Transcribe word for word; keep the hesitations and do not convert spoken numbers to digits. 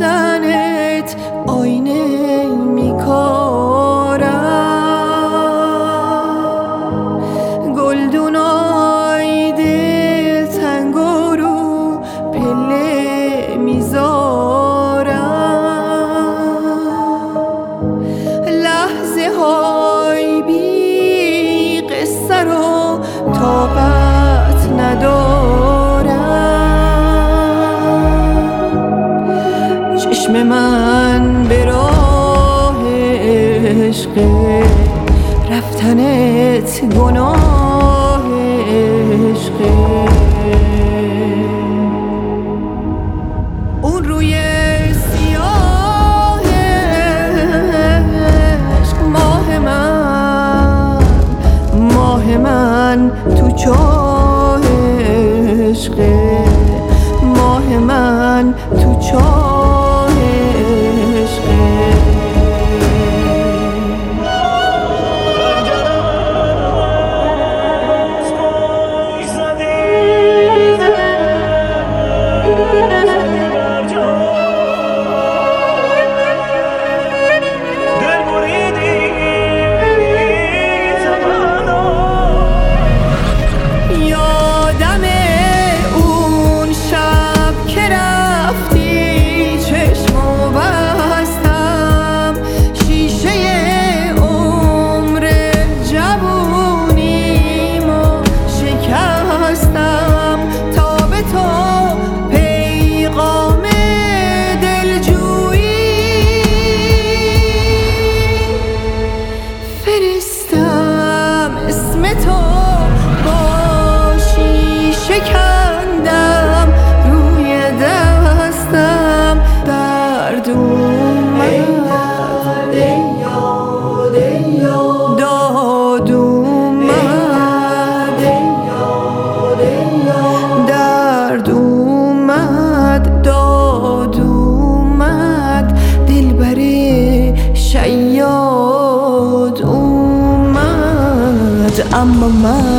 دیدنت آینه میکارم، گلدونای دل تنگو رو پله میذارم، لحظه های بی قصه رو طاقت ندارم، چشم من به راه عشقه، رفتنت گناه عشقه. اون روی سیاه عشق ماه من، ماه من تو چاه عشقه، ماه من تو چاه عشقه. فرستم اسم تو باشی، شکندم روی دستم، درد اومد داد اومد، درد اومد داد اومد، دلبر شیاد اومد، اما من